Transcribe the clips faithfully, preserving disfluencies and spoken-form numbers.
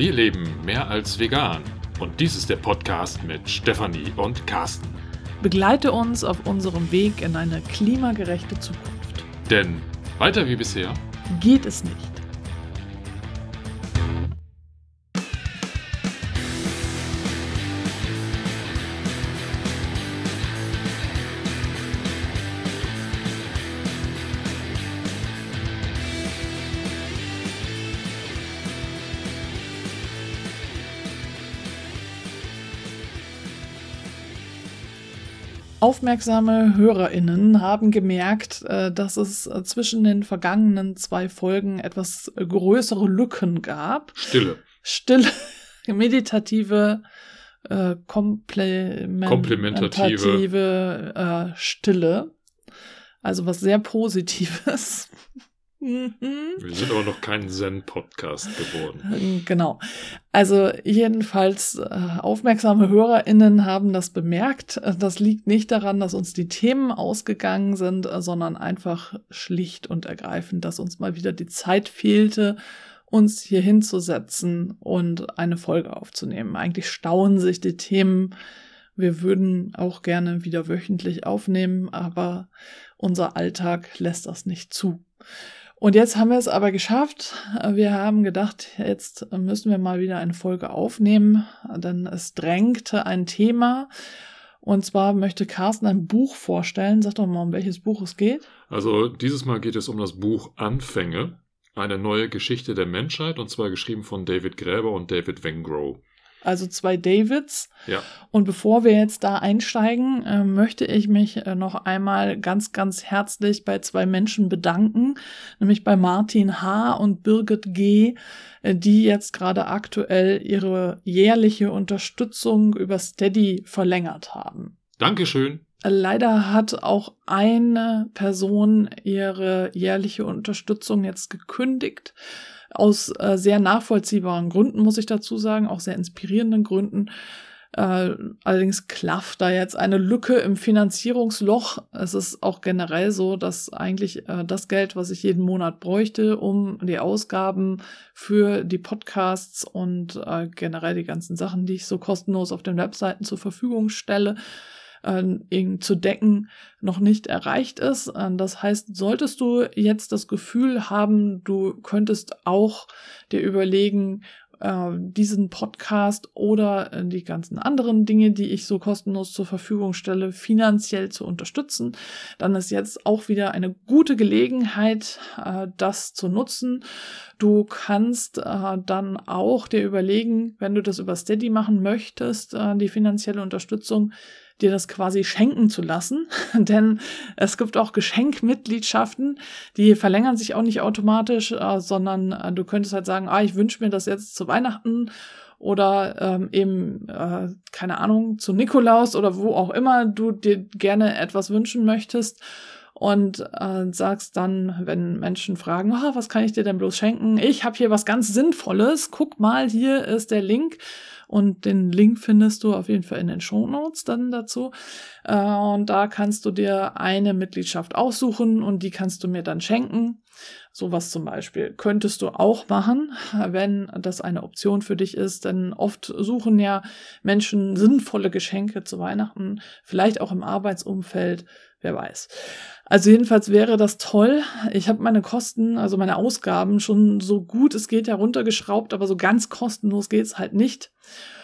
Wir leben mehr als vegan und dies ist der Podcast mit Stefanie und Carsten. Begleite uns auf unserem Weg in eine klimagerechte Zukunft. Denn weiter wie bisher geht es nicht. Aufmerksame HörerInnen haben gemerkt, dass es zwischen den vergangenen zwei Folgen etwas größere Lücken gab. Stille. Stille, meditative, äh, komplementative Komplementative äh, Stille. Also was sehr Positives. Wir sind aber noch kein Zen-Podcast geworden. Genau. Also jedenfalls äh, aufmerksame HörerInnen haben das bemerkt. Das liegt nicht daran, dass uns die Themen ausgegangen sind, sondern einfach schlicht und ergreifend, dass uns mal wieder die Zeit fehlte, uns hier hinzusetzen und eine Folge aufzunehmen. Eigentlich stauen sich die Themen. Wir würden auch gerne wieder wöchentlich aufnehmen, aber unser Alltag lässt das nicht zu. Und jetzt haben wir es aber geschafft. Wir haben gedacht, jetzt müssen wir mal wieder eine Folge aufnehmen, denn es drängte ein Thema. Und zwar möchte Carsten ein Buch vorstellen. Sag doch mal, um welches Buch es geht. Also dieses Mal geht es um das Buch Anfänge, eine neue Geschichte der Menschheit, und zwar geschrieben von David Graeber und David Wengrow. Also zwei Davids. Ja. Und bevor wir jetzt da einsteigen, äh, möchte ich mich äh, noch einmal ganz, ganz herzlich bei zwei Menschen bedanken, nämlich bei Martin H. und Birgit G., äh, die jetzt gerade aktuell ihre jährliche Unterstützung über Steady verlängert haben. Dankeschön. Leider hat auch eine Person ihre jährliche Unterstützung jetzt gekündigt. Aus äh, sehr nachvollziehbaren Gründen, muss ich dazu sagen, auch sehr inspirierenden Gründen. Äh, allerdings klafft da jetzt eine Lücke im Finanzierungsloch. Es ist auch generell so, dass eigentlich äh, das Geld, was ich jeden Monat bräuchte, um die Ausgaben für die Podcasts und äh, generell die ganzen Sachen, die ich so kostenlos auf den Webseiten zur Verfügung stelle, zu decken, noch nicht erreicht ist. Das heißt, solltest du jetzt das Gefühl haben, du könntest auch dir überlegen, diesen Podcast oder die ganzen anderen Dinge, die ich so kostenlos zur Verfügung stelle, finanziell zu unterstützen, dann ist jetzt auch wieder eine gute Gelegenheit, das zu nutzen. Du kannst dann auch dir überlegen, wenn du das über Steady machen möchtest, die finanzielle Unterstützung, dir das quasi schenken zu lassen, denn es gibt auch Geschenkmitgliedschaften, die verlängern sich auch nicht automatisch, äh, sondern äh, du könntest halt sagen, ah, ich wünsche mir das jetzt zu Weihnachten oder ähm, eben, äh, keine Ahnung, zu Nikolaus oder wo auch immer du dir gerne etwas wünschen möchtest und äh, sagst dann, wenn Menschen fragen, ah, was kann ich dir denn bloß schenken? Ich habe hier was ganz Sinnvolles, guck mal, hier ist der Link. Und den Link findest du auf jeden Fall in den Shownotes dann dazu. Und da kannst du dir eine Mitgliedschaft aussuchen und die kannst du mir dann schenken. Sowas zum Beispiel könntest du auch machen, wenn das eine Option für dich ist. Denn oft suchen ja Menschen sinnvolle Geschenke zu Weihnachten, vielleicht auch im Arbeitsumfeld, wer weiß. Also jedenfalls wäre das toll. Ich habe meine Kosten, also meine Ausgaben schon so gut es geht heruntergeschraubt, aber so ganz kostenlos geht's halt nicht.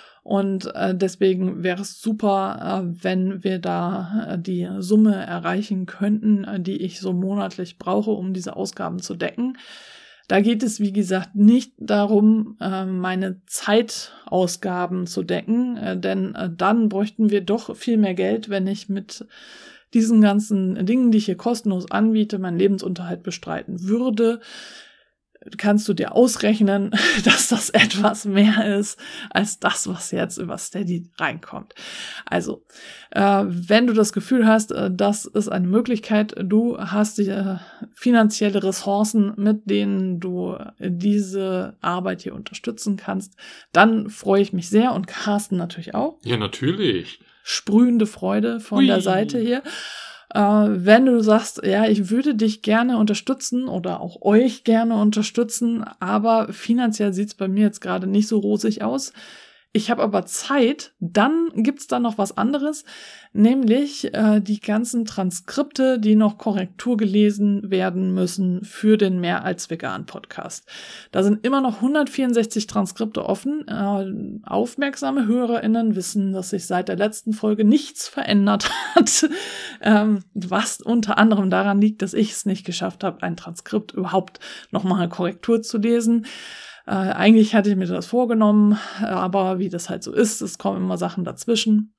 Und äh, deswegen wäre es super, äh, wenn wir da äh, die Summe erreichen könnten, äh, die ich so monatlich brauche, um diese Ausgaben zu decken. Da geht es, wie gesagt, nicht darum, äh, meine Zeitausgaben zu decken, äh, denn äh, dann bräuchten wir doch viel mehr Geld, wenn ich mit diesen ganzen Dingen, die ich hier kostenlos anbiete, meinen Lebensunterhalt bestreiten würde. Kannst du dir ausrechnen, dass das etwas mehr ist als das, was jetzt über Steady reinkommt. Also, äh, wenn du das Gefühl hast, äh, das ist eine Möglichkeit, du hast die äh, finanzielle Ressourcen, mit denen du diese Arbeit hier unterstützen kannst, dann freue ich mich sehr und Carsten natürlich auch. Ja, natürlich. Sprühende Freude von Hui. der Seite hier. Äh, wenn du sagst, ja, ich würde dich gerne unterstützen oder auch euch gerne unterstützen, aber finanziell sieht es bei mir jetzt gerade nicht so rosig aus. Ich habe aber Zeit, dann gibt's da noch was anderes, nämlich äh, die ganzen Transkripte, die noch Korrektur gelesen werden müssen für den Mehr als vegan Podcast. Da sind immer noch hundertvierundsechzig Transkripte offen. Äh, aufmerksame HörerInnen wissen, dass sich seit der letzten Folge nichts verändert hat, ähm, was unter anderem daran liegt, dass ich es nicht geschafft habe, ein Transkript überhaupt nochmal Korrektur zu lesen. Äh, eigentlich hatte ich mir das vorgenommen, aber wie das halt so ist, es kommen immer Sachen dazwischen.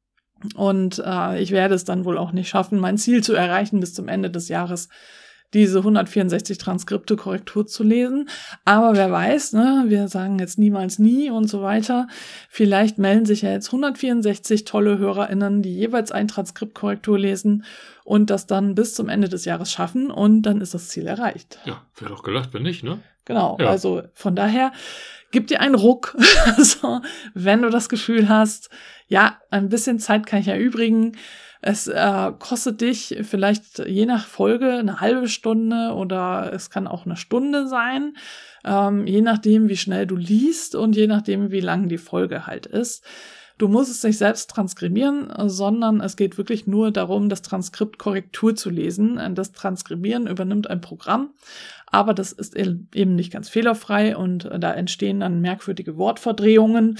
Und äh, ich werde es dann wohl auch nicht schaffen, mein Ziel zu erreichen, bis zum Ende des Jahres diese hundertvierundsechzig Transkripte Korrektur zu lesen. Aber wer weiß, ne, wir sagen jetzt niemals nie und so weiter. Vielleicht melden sich ja jetzt hundertvierundsechzig tolle HörerInnen, die jeweils ein Transkript Korrektur lesen und das dann bis zum Ende des Jahres schaffen und dann ist das Ziel erreicht. Ja, wäre doch gelacht, wenn nicht, ne? Genau, ja. Also von daher, gib dir einen Ruck, so, wenn du das Gefühl hast, ja, ein bisschen Zeit kann ich erübrigen. Es äh, kostet dich vielleicht je nach Folge eine halbe Stunde oder es kann auch eine Stunde sein, ähm, je nachdem, wie schnell du liest und je nachdem, wie lang die Folge halt ist. Du musst es nicht selbst transkribieren, sondern es geht wirklich nur darum, das Transkript Korrektur zu lesen. Das Transkribieren übernimmt ein Programm, aber das ist eben nicht ganz fehlerfrei und da entstehen dann merkwürdige Wortverdrehungen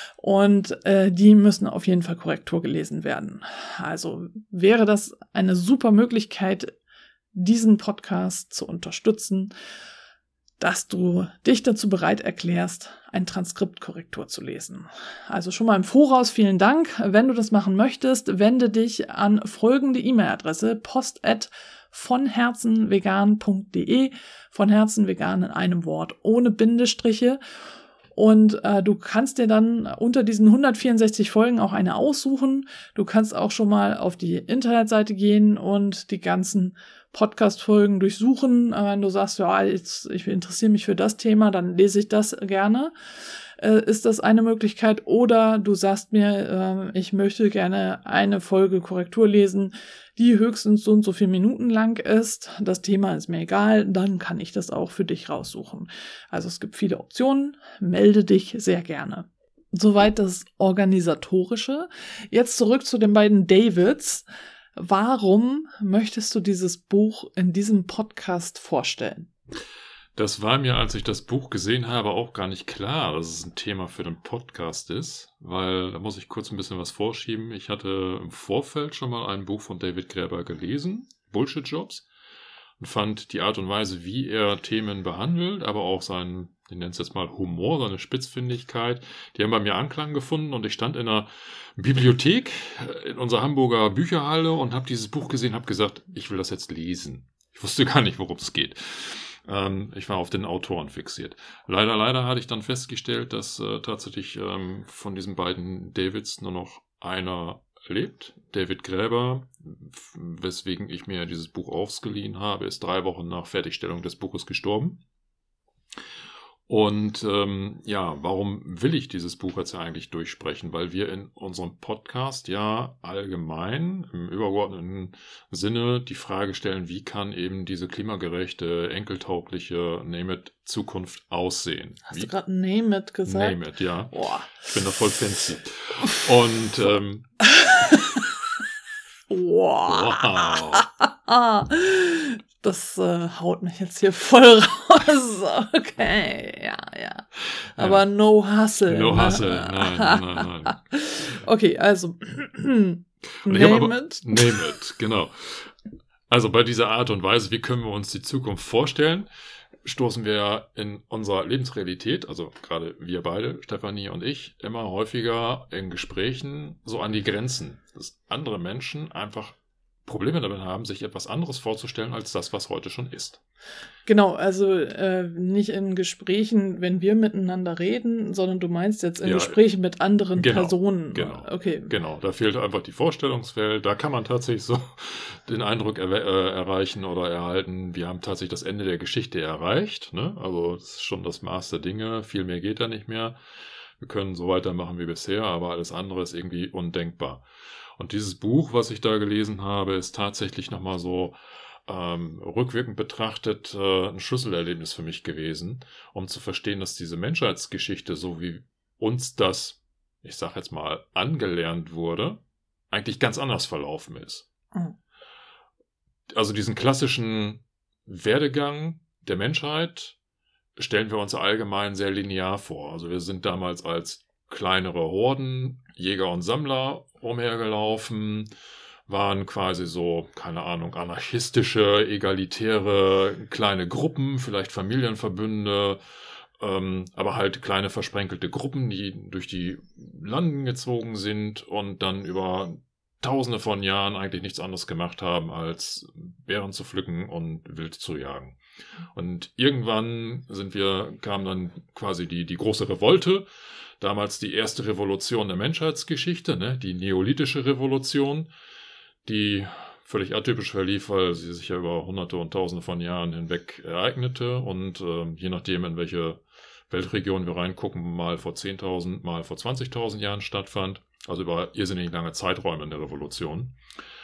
und äh, die müssen auf jeden Fall Korrektur gelesen werden. Also wäre das eine super Möglichkeit, diesen Podcast zu unterstützen, dass du dich dazu bereit erklärst, ein Transkript Korrektur zu lesen. Also schon mal im Voraus vielen Dank. Wenn du das machen möchtest, wende dich an folgende E-Mail-Adresse post at vonherzenvegan punkt de, von Herzen vegan in einem Wort, ohne Bindestriche. Und äh, du kannst dir dann unter diesen hundertvierundsechzig Folgen auch eine aussuchen. Du kannst auch schon mal auf die Internetseite gehen und die ganzen Podcast-Folgen durchsuchen. Äh, wenn du sagst, ja, jetzt, ich interessiere mich für das Thema, dann lese ich das gerne. Äh, ist das eine Möglichkeit? Oder du sagst mir, äh, ich möchte gerne eine Folge Korrektur lesen, die höchstens so und so viele Minuten lang ist. Das Thema ist mir egal, dann kann ich das auch für dich raussuchen. Also es gibt viele Optionen. Melde dich sehr gerne. Soweit das Organisatorische. Jetzt zurück zu den beiden Davids. Warum möchtest du dieses Buch in diesem Podcast vorstellen? Das war mir, als ich das Buch gesehen habe, auch gar nicht klar, dass es ein Thema für den Podcast ist, weil da muss ich kurz ein bisschen was vorschieben. Ich hatte im Vorfeld schon mal ein Buch von David Graeber gelesen, Bullshit Jobs, und fand die Art und Weise, wie er Themen behandelt, aber auch seinen, ich nenne es jetzt mal Humor, seine Spitzfindigkeit, die haben bei mir Anklang gefunden und ich stand in einer Bibliothek in unserer Hamburger Bücherhalle und habe dieses Buch gesehen, habe gesagt, ich will das jetzt lesen. Ich wusste gar nicht, worum es geht. Ähm, ich war auf den Autoren fixiert. Leider, leider hatte ich dann festgestellt, dass äh, tatsächlich ähm, von diesen beiden Davids nur noch einer lebt. David Graeber, weswegen ich mir dieses Buch ausgeliehen habe, ist drei Wochen nach Fertigstellung des Buches gestorben. Und ähm, ja, warum will ich dieses Buch jetzt ja eigentlich durchsprechen? Weil wir in unserem Podcast ja allgemein im übergeordneten Sinne die Frage stellen, wie kann eben diese klimagerechte, enkeltaugliche Name It Zukunft aussehen? Hast wie? du gerade Name It gesagt? Name It, ja. Boah. Ich bin da voll fancy. Und ähm, wow. wow. Das äh, haut mich jetzt hier voll raus. Okay, ja, ja. Aber ja. no hustle. No ne? hustle, nein, nein, nein. Okay, also Name aber, it. Name it, genau. Also bei dieser Art und Weise, wie können wir uns die Zukunft vorstellen, stoßen wir in unserer Lebensrealität, also gerade wir beide, Stefanie und ich, immer häufiger in Gesprächen so an die Grenzen, dass andere Menschen einfach Probleme damit haben, sich etwas anderes vorzustellen als das, was heute schon ist. Genau, also äh, nicht in Gesprächen, wenn wir miteinander reden, sondern du meinst jetzt in ja, Gesprächen mit anderen genau, Personen. Genau, okay. Genau, da fehlt einfach die Vorstellungswelt. Da kann man tatsächlich so den Eindruck er- äh, erreichen oder erhalten, wir haben tatsächlich das Ende der Geschichte erreicht. Ne? Also das ist schon das Maß der Dinge, viel mehr geht da nicht mehr. Wir können so weitermachen wie bisher, aber alles andere ist irgendwie undenkbar. Und dieses Buch, was ich da gelesen habe, ist tatsächlich nochmal so ähm, rückwirkend betrachtet äh, ein Schlüsselerlebnis für mich gewesen, um zu verstehen, dass diese Menschheitsgeschichte, so wie uns das, ich sag jetzt mal, angelernt wurde, eigentlich ganz anders verlaufen ist. Mhm. Also diesen klassischen Werdegang der Menschheit stellen wir uns allgemein sehr linear vor. Also wir sind damals als kleinere Horden, Jäger und Sammler umhergelaufen, waren quasi so, keine Ahnung, anarchistische, egalitäre kleine Gruppen, vielleicht Familienverbünde, ähm, aber halt kleine versprenkelte Gruppen, die durch die Landen gezogen sind und dann über Tausende von Jahren eigentlich nichts anderes gemacht haben, als Beeren zu pflücken und wild zu jagen. Und irgendwann sind wir, kam dann quasi die, die große Revolte, damals die erste Revolution der Menschheitsgeschichte, ne, die neolithische Revolution, die völlig atypisch verlief, weil sie sich ja über Hunderte und Tausende von Jahren hinweg ereignete und äh, je nachdem, in welche Weltregion wir reingucken, mal vor zehntausend, mal vor zwanzigtausend Jahren stattfand. Also über irrsinnig lange Zeiträume in der Revolution.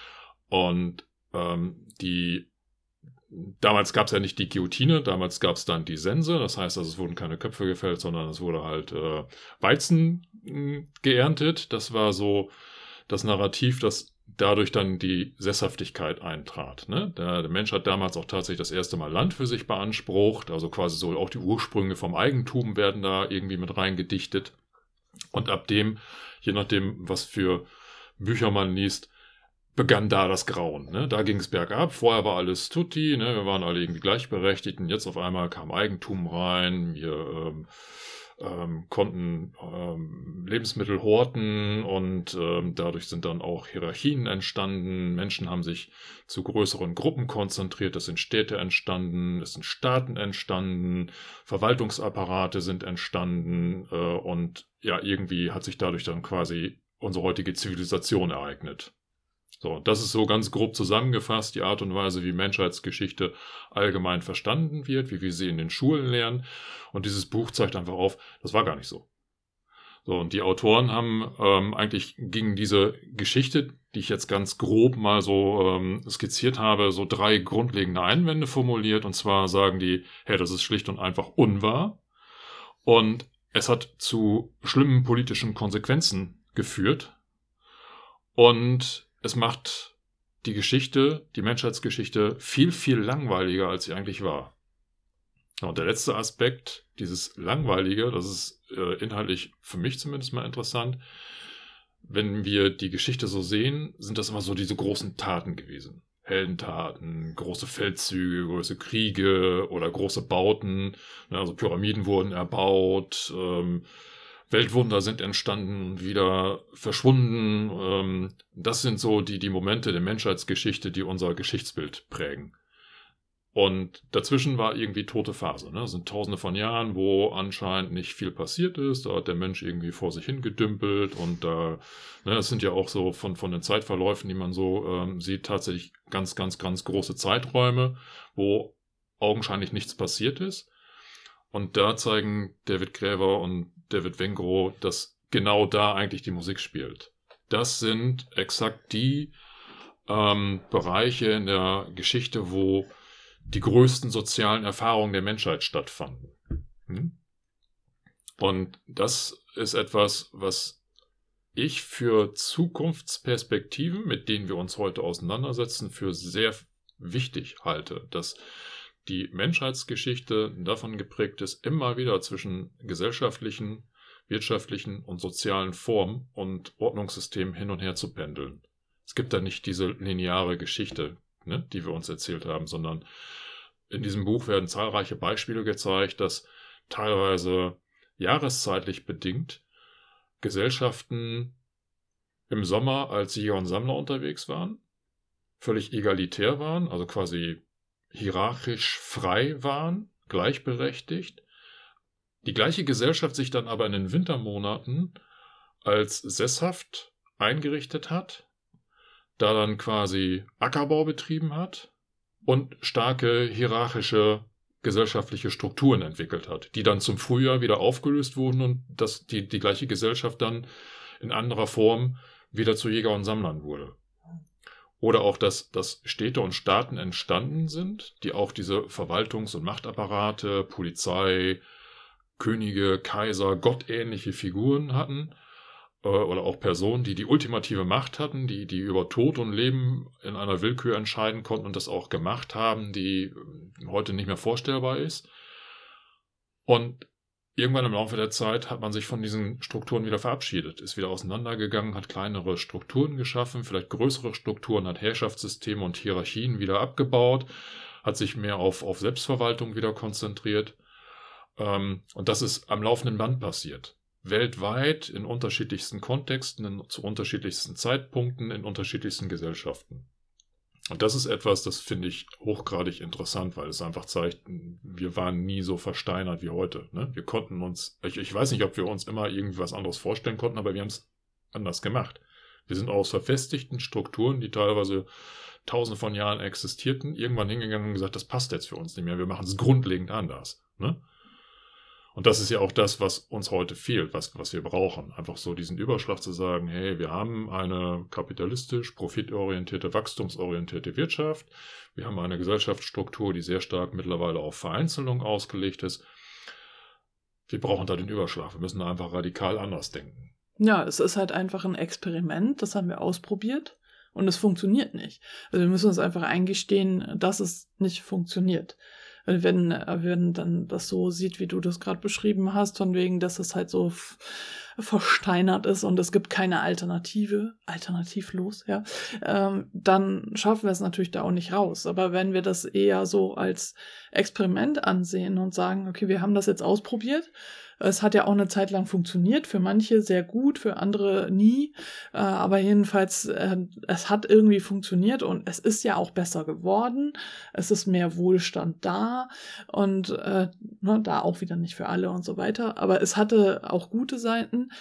Und ähm, die damals gab es ja nicht die Guillotine, damals gab es dann die Sense. Das heißt, also, es wurden keine Köpfe gefällt, sondern es wurde halt äh, Weizen mh, geerntet. Das war so das Narrativ, das dadurch dann die Sesshaftigkeit eintrat. Ne? Der, der Mensch hat damals auch tatsächlich das erste Mal Land für sich beansprucht. Also quasi so auch die Ursprünge vom Eigentum werden da irgendwie mit reingedichtet. Und ab dem, je nachdem, was für Bücher man liest, begann da das Grauen. Ne? Da ging es bergab. Vorher war alles tutti. Ne? Wir waren alle irgendwie gleichberechtigt. Und jetzt auf einmal kam Eigentum rein. Wir ähm, ähm, konnten ähm, Lebensmittel horten und ähm, dadurch sind dann auch Hierarchien entstanden. Menschen haben sich zu größeren Gruppen konzentriert. Es sind Städte entstanden. Es sind Staaten entstanden. Verwaltungsapparate sind entstanden. Äh, und ja, irgendwie hat sich dadurch dann quasi unsere heutige Zivilisation ereignet. So, das ist so ganz grob zusammengefasst die Art und Weise, wie Menschheitsgeschichte allgemein verstanden wird, wie wir sie in den Schulen lernen. Und dieses Buch zeigt einfach auf, das war gar nicht so. So, und die Autoren haben ähm, eigentlich gegen diese Geschichte, die ich jetzt ganz grob mal so ähm, skizziert habe, so drei grundlegende Einwände formuliert. Und zwar sagen die, hey, das ist schlicht und einfach unwahr. Und es hat zu schlimmen politischen Konsequenzen geführt. Und es macht die Geschichte, die Menschheitsgeschichte, viel, viel langweiliger, als sie eigentlich war. Und der letzte Aspekt, dieses Langweilige, das ist äh, inhaltlich für mich zumindest mal interessant. Wenn wir die Geschichte so sehen, sind das immer so diese großen Taten gewesen. Heldentaten, große Feldzüge, große Kriege oder große Bauten. Also Pyramiden wurden erbaut, ähm, Weltwunder sind entstanden und wieder verschwunden. Ähm, das sind so die, die Momente der Menschheitsgeschichte, die unser Geschichtsbild prägen. Und dazwischen war irgendwie tote Phase. Ne? Das sind tausende von Jahren, wo anscheinend nicht viel passiert ist. Da hat der Mensch irgendwie vor sich hingedümpelt. Und da, ne, das sind ja auch so von, von den Zeitverläufen, die man so ähm, sieht, tatsächlich ganz, ganz, ganz große Zeiträume, wo augenscheinlich nichts passiert ist. Und da zeigen David Graeber und David Wengrow, dass genau da eigentlich die Musik spielt. Das sind exakt die ähm, Bereiche in der Geschichte, wo die größten sozialen Erfahrungen der Menschheit stattfanden. Hm? Und das ist etwas, was ich für Zukunftsperspektiven, mit denen wir uns heute auseinandersetzen, für sehr wichtig halte, dass die Menschheitsgeschichte davon geprägt ist, immer wieder zwischen gesellschaftlichen, wirtschaftlichen und sozialen Formen und Ordnungssystemen hin und her zu pendeln. Es gibt da nicht diese lineare Geschichte, ne, die wir uns erzählt haben, sondern in diesem Buch werden zahlreiche Beispiele gezeigt, dass teilweise jahreszeitlich bedingt Gesellschaften im Sommer als Jäger und Sammler unterwegs waren, völlig egalitär waren, also quasi hierarchisch frei waren, gleichberechtigt. Die gleiche Gesellschaft sich dann aber in den Wintermonaten als sesshaft eingerichtet hat, da dann quasi Ackerbau betrieben hat und starke hierarchische gesellschaftliche Strukturen entwickelt hat, die dann zum Frühjahr wieder aufgelöst wurden und dass die, die gleiche Gesellschaft dann in anderer Form wieder zu Jäger und Sammlern wurde. Oder auch, dass, dass Städte und Staaten entstanden sind, die auch diese Verwaltungs- und Machtapparate, Polizei, Könige, Kaiser, gottähnliche Figuren hatten, äh, oder auch Personen, die die ultimative Macht hatten, die, die über Tod und Leben in einer Willkür entscheiden konnten und das auch gemacht haben, die heute nicht mehr vorstellbar ist. Und irgendwann im Laufe der Zeit hat man sich von diesen Strukturen wieder verabschiedet, ist wieder auseinandergegangen, hat kleinere Strukturen geschaffen, vielleicht größere Strukturen, hat Herrschaftssysteme und Hierarchien wieder abgebaut, hat sich mehr auf, auf Selbstverwaltung wieder konzentriert. Ähm, und das ist am laufenden Band passiert. Weltweit, in unterschiedlichsten Kontexten, in, zu unterschiedlichsten Zeitpunkten, in unterschiedlichsten Gesellschaften. Und das ist etwas, das finde ich hochgradig interessant, weil es einfach zeigt, wir waren nie so versteinert wie heute. Ne? Wir konnten uns, ich, ich weiß nicht, ob wir uns immer irgendwas anderes vorstellen konnten, aber wir haben es anders gemacht. Wir sind aus verfestigten Strukturen, die teilweise tausende von Jahren existierten, irgendwann hingegangen und gesagt, das passt jetzt für uns nicht mehr, wir machen es grundlegend anders. Ne? Und das ist ja auch das, was uns heute fehlt, was, was wir brauchen. Einfach so diesen Überschlag zu sagen, hey, wir haben eine kapitalistisch, profitorientierte, wachstumsorientierte Wirtschaft. Wir haben eine Gesellschaftsstruktur, die sehr stark mittlerweile auf Vereinzelung ausgelegt ist. Wir brauchen da den Überschlag. Wir müssen da einfach radikal anders denken. Ja, es ist halt einfach ein Experiment. Das haben wir ausprobiert und es funktioniert nicht. Also wir müssen uns einfach eingestehen, dass es nicht funktioniert. Wenn, wenn dann das so sieht, wie du das gerade beschrieben hast, von wegen, dass es halt so f- versteinert ist und es gibt keine Alternative, alternativlos, ja, ähm, dann schaffen wir es natürlich da auch nicht raus. Aber wenn wir das eher so als Experiment ansehen und sagen, okay, wir haben das jetzt ausprobiert, es hat ja auch eine Zeit lang funktioniert, für manche sehr gut, für andere nie, äh, aber jedenfalls, äh, es hat irgendwie funktioniert und es ist ja auch besser geworden, es ist mehr Wohlstand da und äh, ne, da auch wieder nicht für alle und so weiter, aber es hatte auch gute Seiten,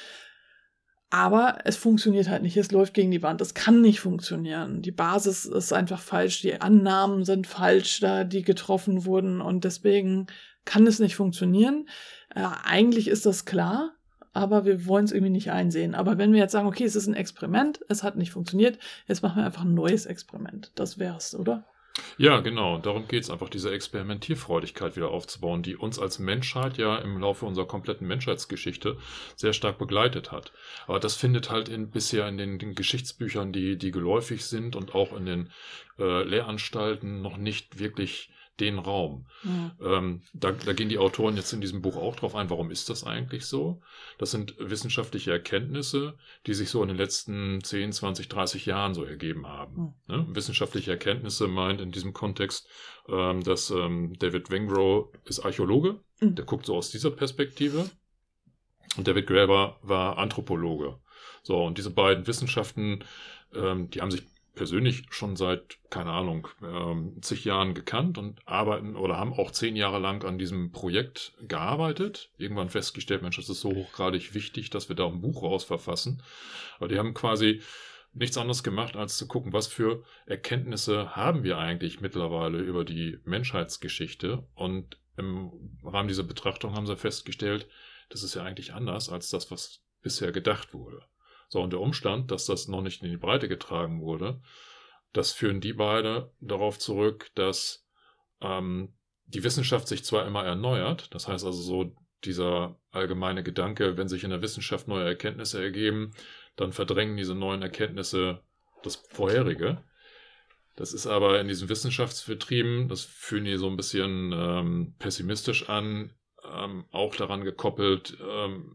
aber es funktioniert halt nicht, es läuft gegen die Wand, es kann nicht funktionieren, die Basis ist einfach falsch, die Annahmen sind falsch, da die getroffen wurden und deswegen kann es nicht funktionieren. Äh, eigentlich ist das klar, aber wir wollen es irgendwie nicht einsehen. Aber wenn wir jetzt sagen, okay, es ist ein Experiment, es hat nicht funktioniert, jetzt machen wir einfach ein neues Experiment. Das wär's, oder? Ja, genau. Darum geht es einfach, diese Experimentierfreudigkeit wieder aufzubauen, die uns als Menschheit ja im Laufe unserer kompletten Menschheitsgeschichte sehr stark begleitet hat. Aber das findet halt in, bisher in den, den Geschichtsbüchern, die, die geläufig sind und auch in den äh, Lehranstalten noch nicht wirklich den Raum. Mhm. Ähm, da, da gehen die Autoren jetzt in diesem Buch auch drauf ein, warum ist das eigentlich so? Das sind wissenschaftliche Erkenntnisse, die sich so in den letzten zehn, zwanzig, dreißig Jahren so ergeben haben. Mhm. Ne? Wissenschaftliche Erkenntnisse meint in diesem Kontext, ähm, dass ähm, David Wengrow ist Archäologe, Mhm. der guckt so aus dieser Perspektive, und David Graeber war Anthropologe. So, und diese beiden Wissenschaften, ähm, die haben sich persönlich schon seit, keine Ahnung, ähm, zig Jahren gekannt und arbeiten oder haben auch zehn Jahre lang an diesem Projekt gearbeitet. Irgendwann festgestellt, Mensch, das ist so hochgradig wichtig, dass wir da ein Buch raus verfassen. Aber die haben quasi nichts anderes gemacht, als zu gucken, was für Erkenntnisse haben wir eigentlich mittlerweile über die Menschheitsgeschichte. Und im Rahmen dieser Betrachtung haben sie festgestellt, das ist ja eigentlich anders als das, was bisher gedacht wurde. So, und der Umstand, dass das noch nicht in die Breite getragen wurde, das führen die beide darauf zurück, dass ähm, die Wissenschaft sich zwar immer erneuert, das heißt also so dieser allgemeine Gedanke, wenn sich in der Wissenschaft neue Erkenntnisse ergeben, dann verdrängen diese neuen Erkenntnisse das vorherige. Das ist aber in diesen Wissenschaftsbetrieben, das fühlen die so ein bisschen ähm, pessimistisch an, ähm, auch daran gekoppelt, ähm,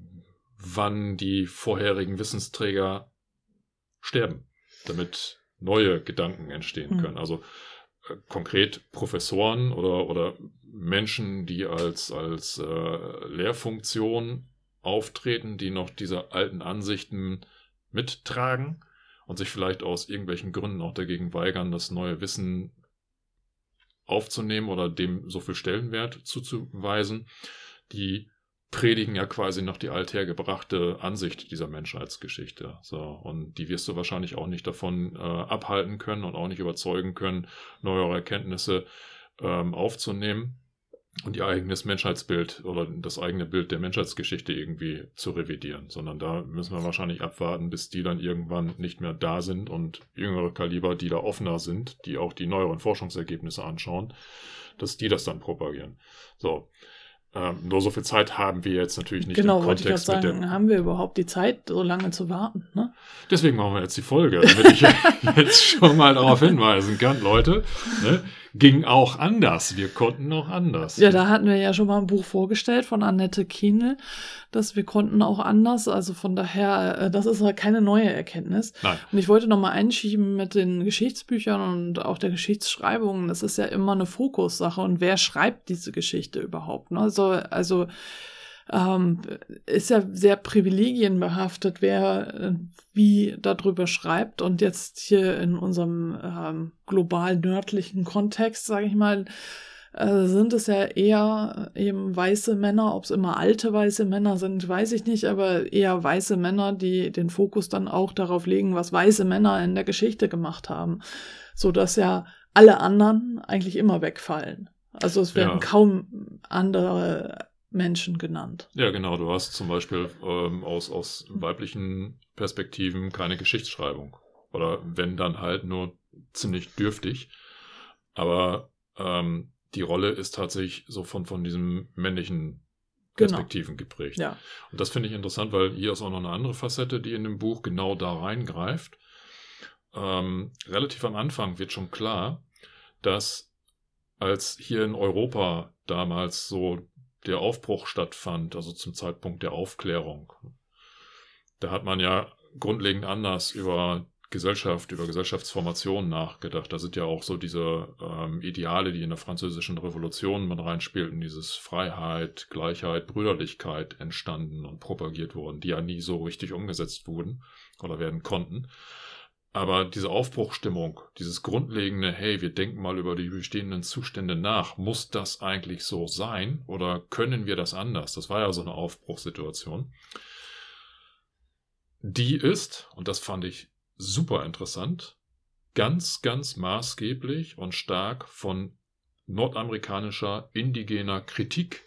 wann die vorherigen Wissensträger sterben, damit neue Gedanken entstehen können. Mhm. Also äh, konkret Professoren oder, oder Menschen, die als, als äh, Lehrfunktion auftreten, die noch diese alten Ansichten mittragen und sich vielleicht aus irgendwelchen Gründen auch dagegen weigern, das neue Wissen aufzunehmen oder dem so viel Stellenwert zuzuweisen, die predigen ja quasi noch die althergebrachte Ansicht dieser Menschheitsgeschichte. So, und die wirst du wahrscheinlich auch nicht davon äh, abhalten können und auch nicht überzeugen können, neuere Erkenntnisse ähm, aufzunehmen. und ihr eigenes Menschheitsbild oder das eigene Bild der Menschheitsgeschichte irgendwie zu revidieren, sondern da müssen wir wahrscheinlich abwarten, bis die dann irgendwann nicht mehr da sind und jüngere Kaliber, die da offener sind, die auch die neueren Forschungsergebnisse anschauen, dass die das dann propagieren. So. Ähm, nur so viel Zeit haben wir jetzt natürlich nicht genau, im wollte Kontext ich gerade sagen, mit der... haben wir überhaupt die Zeit, so lange zu warten, ne? Deswegen machen wir jetzt die Folge, damit ich jetzt schon mal darauf hinweisen kann, Leute, ne, ging auch anders. Wir konnten auch anders. Ja, da hatten wir ja schon mal ein Buch vorgestellt von Annette Kienl, dass wir konnten auch anders. Also von daher, äh, das ist halt keine neue Erkenntnis. Nein. Und ich wollte nochmal einschieben mit den Geschichtsbüchern und auch der Geschichtsschreibung. Das ist ja immer eine Fokussache. Und wer schreibt diese Geschichte überhaupt? Ne? Also, also ähm, ist ja sehr privilegienbehaftet, wer äh, wie darüber schreibt. Und jetzt hier in unserem ähm, global nördlichen Kontext, sage ich mal, äh, sind es ja eher eben weiße Männer. Ob es immer alte weiße Männer sind, weiß ich nicht, aber eher weiße Männer, die den Fokus dann auch darauf legen, was weiße Männer in der Geschichte gemacht haben, so dass ja alle anderen eigentlich immer wegfallen. Also es werden Ja. kaum andere Menschen genannt. Ja, genau. Du hast zum Beispiel ähm, aus, aus weiblichen Perspektiven keine Geschichtsschreibung. Oder wenn, dann halt nur ziemlich dürftig. Aber ähm, die Rolle ist tatsächlich so von, von diesem männlichen Perspektiven genau. geprägt. Ja. Und das finde ich interessant, weil hier ist auch noch eine andere Facette, die in dem Buch genau da reingreift. Ähm, relativ am Anfang wird schon klar, dass als hier in Europa damals so der Aufbruch stattfand, also zum Zeitpunkt der Aufklärung, da hat man ja grundlegend anders über Gesellschaft, über Gesellschaftsformation nachgedacht. Da sind ja auch so diese ähm, Ideale, die in der französischen Revolution mit reinspielten, dieses Freiheit, Gleichheit, Brüderlichkeit entstanden und propagiert wurden, die ja nie so richtig umgesetzt wurden oder werden konnten. Aber diese Aufbruchstimmung, dieses grundlegende, hey, wir denken mal über die bestehenden Zustände nach, muss das eigentlich so sein oder können wir das anders? Das war ja so eine Aufbruchssituation. Die ist, und das fand ich super interessant, ganz, ganz maßgeblich und stark von nordamerikanischer indigener Kritik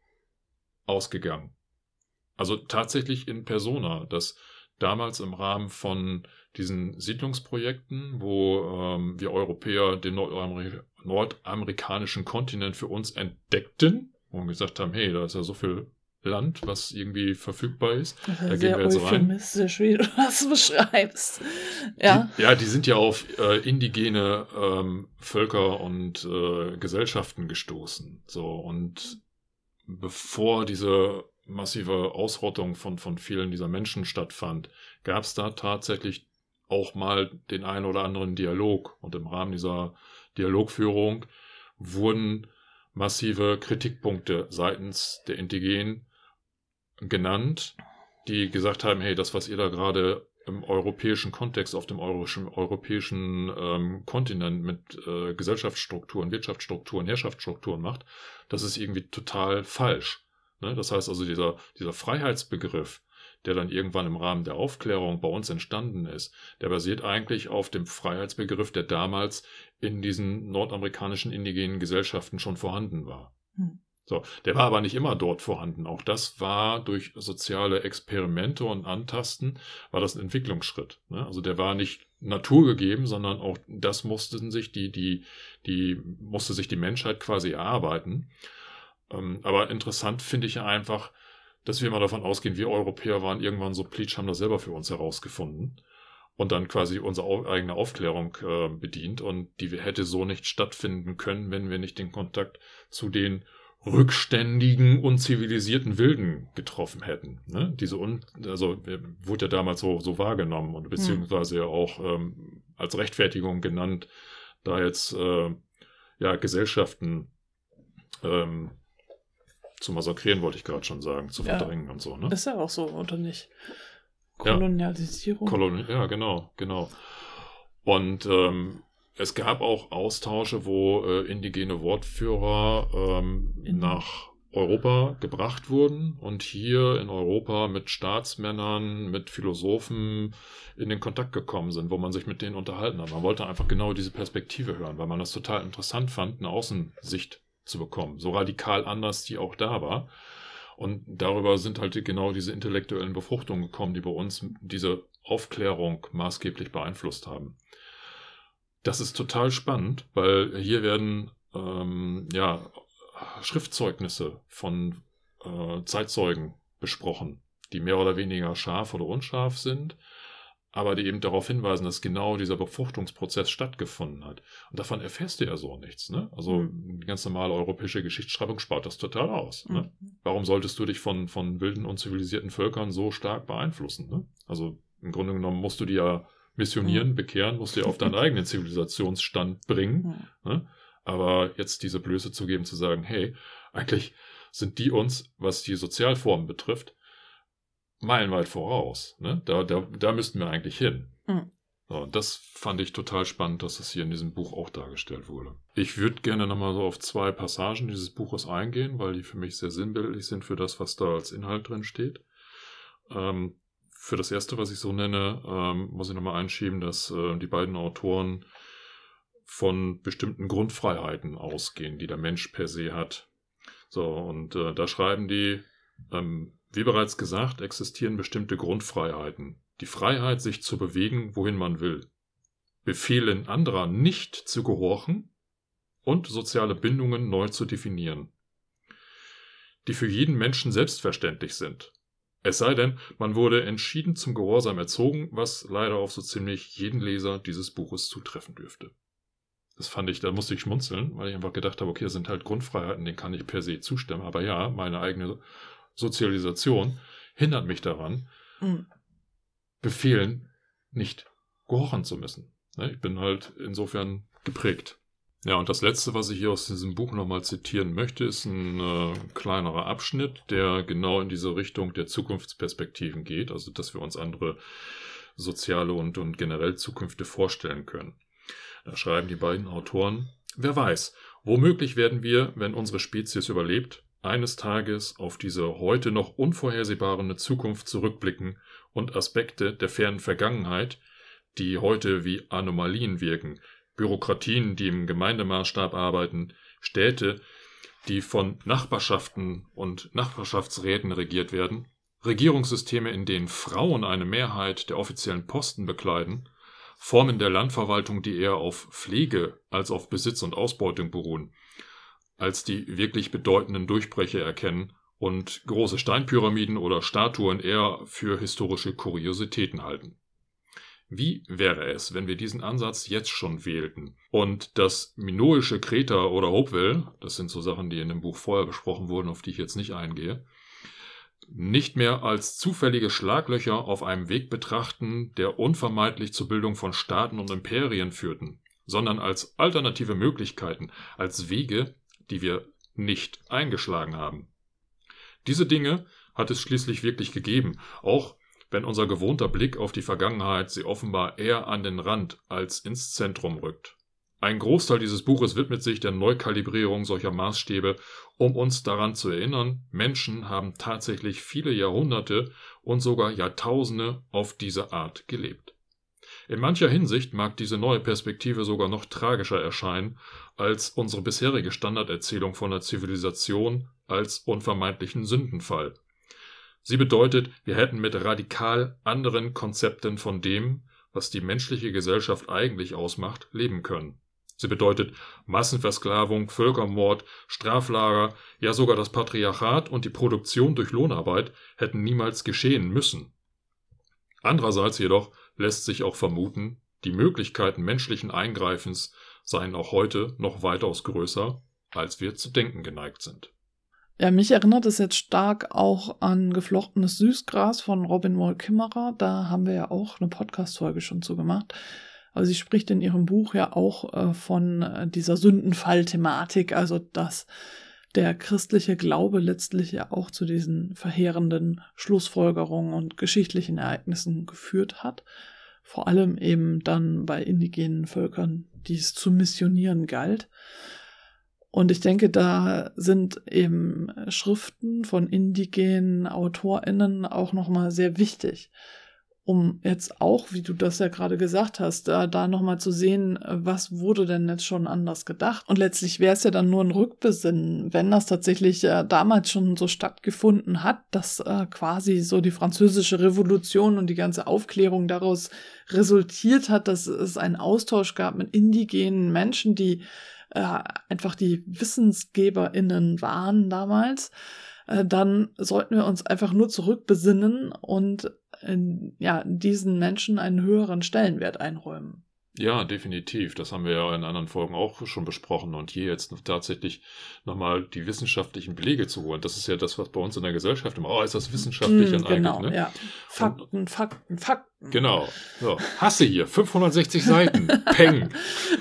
ausgegangen. Also tatsächlich in persona, dass damals im Rahmen von diesen Siedlungsprojekten, wo ähm, wir Europäer den Nordamer- nordamerikanischen Kontinent für uns entdeckten und gesagt haben, hey, da ist ja so viel Land, was irgendwie verfügbar ist. Das ist da sehr gehen wir jetzt rein. euphemistisch, wie du das beschreibst. Ja, die, ja, die sind ja auf äh, indigene ähm, Völker und äh, Gesellschaften gestoßen. So, und bevor diese massive Ausrottung von, von vielen dieser Menschen stattfand, gab es da tatsächlich auch mal den einen oder anderen Dialog. Und im Rahmen dieser Dialogführung wurden massive Kritikpunkte seitens der Indigenen genannt, die gesagt haben, hey, das, was ihr da gerade im europäischen Kontext, auf dem europäischen, europäischen ähm, Kontinent mit äh, Gesellschaftsstrukturen, Wirtschaftsstrukturen, Herrschaftsstrukturen macht, das ist irgendwie total falsch. Ne? Das heißt also, dieser, dieser Freiheitsbegriff, der dann irgendwann im Rahmen der Aufklärung bei uns entstanden ist, der basiert eigentlich auf dem Freiheitsbegriff, der damals in diesen nordamerikanischen indigenen Gesellschaften schon vorhanden war. Hm. So, der war aber nicht immer dort vorhanden. Auch das war durch soziale Experimente und Antasten, war das ein Entwicklungsschritt. Ne? Also der war nicht naturgegeben, sondern auch das mussten sich die, die, die, musste sich die Menschheit quasi erarbeiten. Ähm, aber interessant finde ich ja einfach, dass wir mal davon ausgehen, wir Europäer waren irgendwann so plitsch, haben das selber für uns herausgefunden und dann quasi unsere eigene Aufklärung äh, bedient und die hätte so nicht stattfinden können, wenn wir nicht den Kontakt zu den rückständigen, unzivilisierten Wilden getroffen hätten. Ne? Diese un also wurde ja damals so, so wahrgenommen und beziehungsweise ja auch ähm, als Rechtfertigung genannt, da jetzt äh, ja Gesellschaften ähm, zu massakrieren, wollte ich gerade schon sagen, zu verdrängen ja, und so. Ne? Ist ja auch so, oder nicht? Kolonialisierung. Ja, Kolon ja genau, genau. Und ähm, es gab auch Austausche, wo äh, indigene Wortführer ähm, nach Europa gebracht wurden und hier in Europa mit Staatsmännern, mit Philosophen in den Kontakt gekommen sind, wo man sich mit denen unterhalten hat. Man wollte einfach genau diese Perspektive hören, weil man das total interessant fand, eine Außensicht zu bekommen. So radikal anders, die auch da war. Und darüber sind halt genau diese intellektuellen Befruchtungen gekommen, die bei uns diese Aufklärung maßgeblich beeinflusst haben. Das ist total spannend, weil hier werden ähm, ja, Schriftzeugnisse von äh, Zeitzeugen besprochen, die mehr oder weniger scharf oder unscharf sind, aber die eben darauf hinweisen, dass genau dieser Befruchtungsprozess stattgefunden hat. Und davon erfährst du ja so nichts. Ne? Also mhm. die ganz normale europäische Geschichtsschreibung spart das total aus. Mhm. Ne? Warum solltest du dich von, von wilden, unzivilisierten Völkern so stark beeinflussen? Ne? Also im Grunde genommen musst du die ja missionieren, mhm. bekehren, musst du ja auf deinen eigenen Zivilisationsstand bringen. Mhm. Ne? Aber jetzt diese Blöße zu geben, zu sagen, hey, eigentlich sind die uns, was die Sozialformen betrifft, meilenweit voraus. Ne? Da, da, da müssten wir eigentlich hin. Mhm. So, und das fand ich total spannend, dass das hier in diesem Buch auch dargestellt wurde. Ich würde gerne nochmal so auf zwei Passagen dieses Buches eingehen, weil die für mich sehr sinnbildlich sind für das, was da als Inhalt drin steht. Ähm, für das erste, was ich so nenne, ähm, muss ich nochmal einschieben, dass äh, die beiden Autoren von bestimmten Grundfreiheiten ausgehen, die der Mensch per se hat. So, und äh, da schreiben die, ähm, wie bereits gesagt, existieren bestimmte Grundfreiheiten. Die Freiheit, sich zu bewegen, wohin man will. Befehlen anderer nicht zu gehorchen und soziale Bindungen neu zu definieren. Die für jeden Menschen selbstverständlich sind. Es sei denn, man wurde entschieden zum Gehorsam erzogen, was leider auf so ziemlich jeden Leser dieses Buches zutreffen dürfte. Das fand ich, da musste ich schmunzeln, weil ich einfach gedacht habe, okay, das sind halt Grundfreiheiten, denen kann ich per se zustimmen. Aber ja, meine eigene Sozialisation hindert mich daran, mhm. Befehlen nicht gehorchen zu müssen. Ich bin halt insofern geprägt. Ja, und das Letzte, was ich hier aus diesem Buch nochmal zitieren möchte, ist ein äh, kleinerer Abschnitt, der genau in diese Richtung der Zukunftsperspektiven geht, also dass wir uns andere soziale und, und generell Zukünfte vorstellen können. Da schreiben die beiden Autoren, wer weiß, womöglich werden wir, wenn unsere Spezies überlebt, eines Tages auf diese heute noch unvorhersehbare Zukunft zurückblicken und Aspekte der fernen Vergangenheit, die heute wie Anomalien wirken, Bürokratien, die im Gemeindemaßstab arbeiten, Städte, die von Nachbarschaften und Nachbarschaftsräten regiert werden, Regierungssysteme, in denen Frauen eine Mehrheit der offiziellen Posten bekleiden, Formen der Landverwaltung, die eher auf Pflege als auf Besitz und Ausbeutung beruhen, als die wirklich bedeutenden Durchbrüche erkennen und große Steinpyramiden oder Statuen eher für historische Kuriositäten halten. Wie wäre es, wenn wir diesen Ansatz jetzt schon wählten und das minoische Kreta oder Hopewell, das sind so Sachen, die in dem Buch vorher besprochen wurden, auf die ich jetzt nicht eingehe, nicht mehr als zufällige Schlaglöcher auf einem Weg betrachten, der unvermeidlich zur Bildung von Staaten und Imperien führten, sondern als alternative Möglichkeiten, als Wege, die wir nicht eingeschlagen haben. Diese Dinge hat es schließlich wirklich gegeben, auch wenn unser gewohnter Blick auf die Vergangenheit sie offenbar eher an den Rand als ins Zentrum rückt. Ein Großteil dieses Buches widmet sich der Neukalibrierung solcher Maßstäbe, um uns daran zu erinnern, Menschen haben tatsächlich viele Jahrhunderte und sogar Jahrtausende auf diese Art gelebt. In mancher Hinsicht mag diese neue Perspektive sogar noch tragischer erscheinen als unsere bisherige Standarderzählung von der Zivilisation als unvermeidlichen Sündenfall. Sie bedeutet, wir hätten mit radikal anderen Konzepten von dem, was die menschliche Gesellschaft eigentlich ausmacht, leben können. Sie bedeutet Massenversklavung, Völkermord, Straflager, ja sogar das Patriarchat und die Produktion durch Lohnarbeit hätten niemals geschehen müssen. Andererseits jedoch lässt sich auch vermuten, die Möglichkeiten menschlichen Eingreifens seien auch heute noch weitaus größer, als wir zu denken geneigt sind. Ja, mich erinnert es jetzt stark auch an Geflochtenes Süßgras von Robin Wall Kimmerer. Da haben wir ja auch eine Podcast-Folge schon zu gemacht. Also sie spricht in ihrem Buch ja auch äh, von äh, dieser Sündenfall-Thematik, also dass der christliche Glaube letztlich ja auch zu diesen verheerenden Schlussfolgerungen und geschichtlichen Ereignissen geführt hat. Vor allem eben dann bei indigenen Völkern, die es zu missionieren galt. Und ich denke, da sind eben Schriften von indigenen AutorInnen auch nochmal sehr wichtig, um jetzt auch, wie du das ja gerade gesagt hast, da, da nochmal zu sehen, was wurde denn jetzt schon anders gedacht. Und letztlich wäre es ja dann nur ein Rückbesinnen, wenn das tatsächlich äh, damals schon so stattgefunden hat, dass äh, quasi so die Französische Revolution und die ganze Aufklärung daraus resultiert hat, dass es einen Austausch gab mit indigenen Menschen, die äh, einfach die WissensgeberInnen waren damals. Äh, dann sollten wir uns einfach nur zurückbesinnen und in, ja, diesen Menschen einen höheren Stellenwert einräumen. Ja, definitiv. Das haben wir ja in anderen Folgen auch schon besprochen. Und hier jetzt tatsächlich nochmal die wissenschaftlichen Belege zu holen. Das ist ja das, was bei uns in der Gesellschaft immer, oh, ist das wissenschaftlich Mm, und genau, eigentlich, ne? Ja. Fakten, und, Fakten, Fakten. Genau. So, hast du hier, fünfhundertsechzig Seiten. Peng.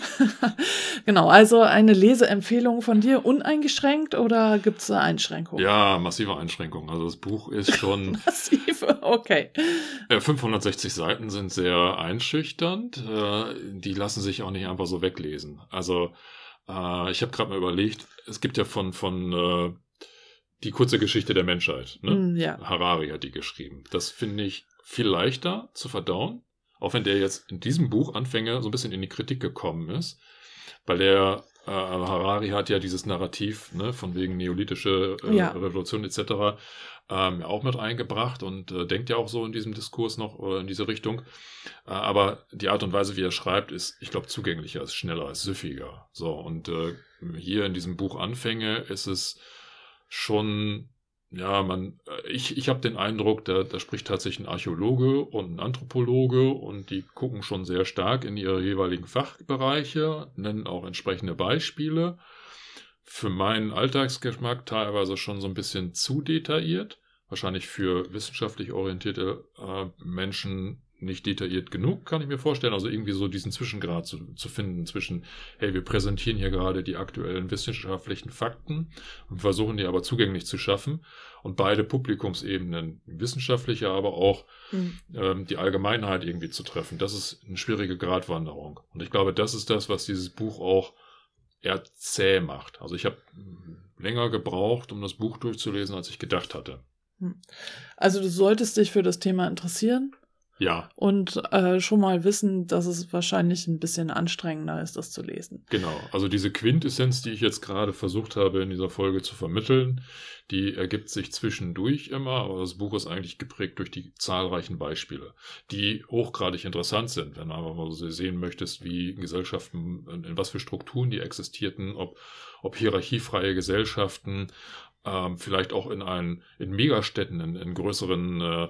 Genau, also eine Leseempfehlung von dir uneingeschränkt oder gibt es Einschränkungen? Ja, massive Einschränkungen. Also das Buch ist schon... Massive, okay. Äh, fünfhundertsechzig Seiten sind sehr einschüchternd. Äh, die lassen sich auch nicht einfach so weglesen. Also äh, ich habe gerade mal überlegt, es gibt ja von, von äh, die kurze Geschichte der Menschheit. Ne? Mm, ja. Harari hat die geschrieben. Das finde ich viel leichter zu verdauen, auch wenn der jetzt in diesem Buch Anfänger so ein bisschen in die Kritik gekommen ist, weil der äh, Harari hat ja dieses Narrativ, ne, von wegen neolithische äh, Ja. Revolution et cetera ähm, auch mit eingebracht und äh, denkt ja auch so in diesem Diskurs noch oder in diese Richtung. Äh, aber die Art und Weise, wie er schreibt, ist, ich glaube, zugänglicher, ist schneller, ist süffiger. So, und äh, hier in diesem Buch Anfänge ist es schon, ja, man, ich, ich habe den Eindruck, da, da spricht tatsächlich ein Archäologe und ein Anthropologe und die gucken schon sehr stark in ihre jeweiligen Fachbereiche, nennen auch entsprechende Beispiele. Für meinen Alltagsgeschmack teilweise schon so ein bisschen zu detailliert. Wahrscheinlich für wissenschaftlich orientierte äh, Menschen nicht detailliert genug, kann ich mir vorstellen. Also irgendwie so diesen Zwischengrad zu, zu finden zwischen, hey, wir präsentieren hier gerade die aktuellen wissenschaftlichen Fakten und versuchen die aber zugänglich zu schaffen. Und beide Publikumsebenen, wissenschaftliche, aber auch mhm. ähm, die Allgemeinheit irgendwie zu treffen. Das ist eine schwierige Gratwanderung. Und ich glaube, das ist das, was dieses Buch auch eher zäh macht. Also ich habe länger gebraucht, um das Buch durchzulesen, als ich gedacht hatte. Also du solltest dich für das Thema interessieren. Ja. Und äh, schon mal wissen, dass es wahrscheinlich ein bisschen anstrengender ist, das zu lesen. Genau. Also diese Quintessenz, die ich jetzt gerade versucht habe, in dieser Folge zu vermitteln, die ergibt sich zwischendurch immer, aber das Buch ist eigentlich geprägt durch die zahlreichen Beispiele, die hochgradig interessant sind, wenn du einfach mal so sehen möchtest, wie Gesellschaften, in, in was für Strukturen die existierten, ob, ob hierarchiefreie Gesellschaften, ähm, vielleicht auch in, ein, in Megastädten, in, in größeren äh,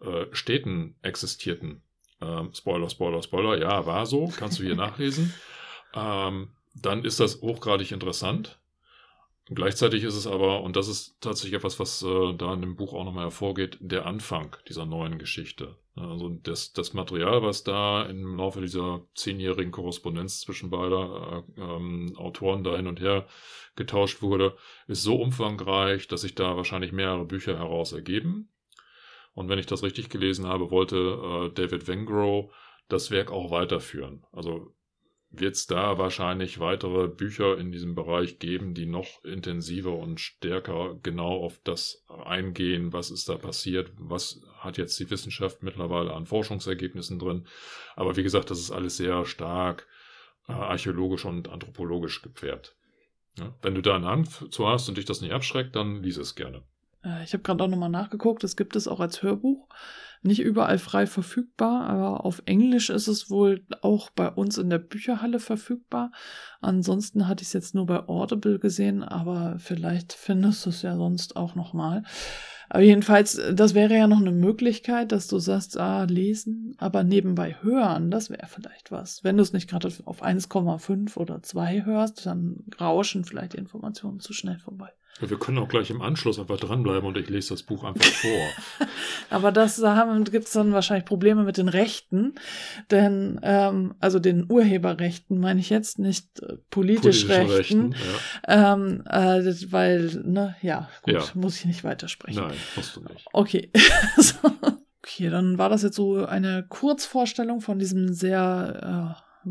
Städten existierten. Ähm, Spoiler, Spoiler, Spoiler, ja, war so, kannst du hier nachlesen. Ähm, dann ist das hochgradig interessant. Und gleichzeitig ist es aber, und das ist tatsächlich etwas, was äh, da in dem Buch auch nochmal hervorgeht, der Anfang dieser neuen Geschichte. Also das, das Material, was da im Laufe dieser zehnjährigen Korrespondenz zwischen beider äh, ähm, Autoren da hin und her getauscht wurde, ist so umfangreich, dass sich da wahrscheinlich mehrere Bücher heraus ergeben. Und wenn ich das richtig gelesen habe, wollte äh, David Wengrow das Werk auch weiterführen. Also wird es da wahrscheinlich weitere Bücher in diesem Bereich geben, die noch intensiver und stärker genau auf das eingehen, was ist da passiert, was hat jetzt die Wissenschaft mittlerweile an Forschungsergebnissen drin. Aber wie gesagt, das ist alles sehr stark äh, archäologisch und anthropologisch geprägt. Ja? Wenn du da eine Hand zu hast und dich das nicht abschreckt, dann lies es gerne. Ich habe gerade auch nochmal nachgeguckt, es gibt es auch als Hörbuch. Nicht überall frei verfügbar, aber auf Englisch ist es wohl auch bei uns in der Bücherhalle verfügbar. Ansonsten hatte ich es jetzt nur bei Audible gesehen, aber vielleicht findest du es ja sonst auch nochmal. Aber jedenfalls, das wäre ja noch eine Möglichkeit, dass du sagst, ah, lesen, aber nebenbei hören, das wäre vielleicht was. Wenn du es nicht gerade auf eins Komma fünf oder zwei hörst, dann rauschen vielleicht die Informationen zu schnell vorbei. Ja, wir können auch gleich im Anschluss einfach dranbleiben und ich lese das Buch einfach vor. Aber das da gibt es dann wahrscheinlich Probleme mit den Rechten, denn, ähm, also den Urheberrechten meine ich jetzt, nicht äh, politisch Rechten, Rechten ja. ähm, äh, weil, ne, ja, gut, ja. muss ich nicht weitersprechen. Nein, musst du nicht. Okay, so. Okay, dann war das jetzt so eine Kurzvorstellung von diesem sehr äh,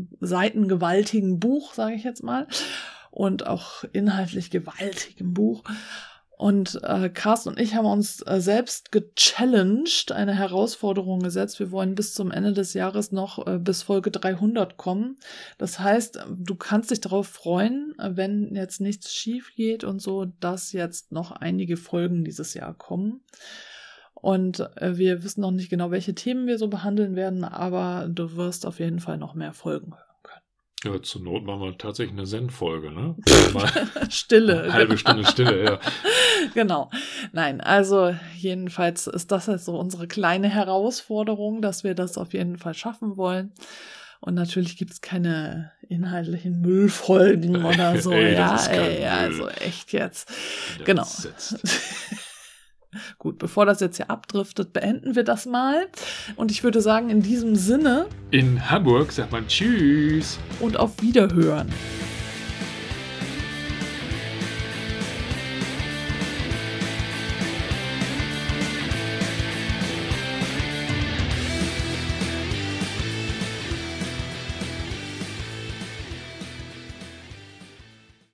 seitengewaltigen Buch, sage ich jetzt mal. Und auch inhaltlich gewaltigem Buch. Und äh, Carsten und ich haben uns äh, selbst gechallenged, eine Herausforderung gesetzt. Wir wollen bis zum Ende des Jahres noch äh, bis Folge dreihundert kommen. Das heißt, du kannst dich darauf freuen, wenn jetzt nichts schief geht und so, dass jetzt noch einige Folgen dieses Jahr kommen. Und äh, wir wissen noch nicht genau, welche Themen wir so behandeln werden, aber du wirst auf jeden Fall noch mehr Folgen hören. Ja, zur Not machen wir tatsächlich eine Zen-Folge, ne? Stille. Eine halbe Stunde Stille, ja. Genau. Nein, also jedenfalls ist das jetzt so unsere kleine Herausforderung, dass wir das auf jeden Fall schaffen wollen. Und natürlich gibt es keine inhaltlichen Müllfolgen oder so. Ey, ja, das ist kein ey, Müll. also echt jetzt. Der Genau. sitzt. Gut, bevor das jetzt hier abdriftet, beenden wir das mal. Und ich würde sagen, in diesem Sinne In Hamburg sagt man Tschüss. und auf Wiederhören.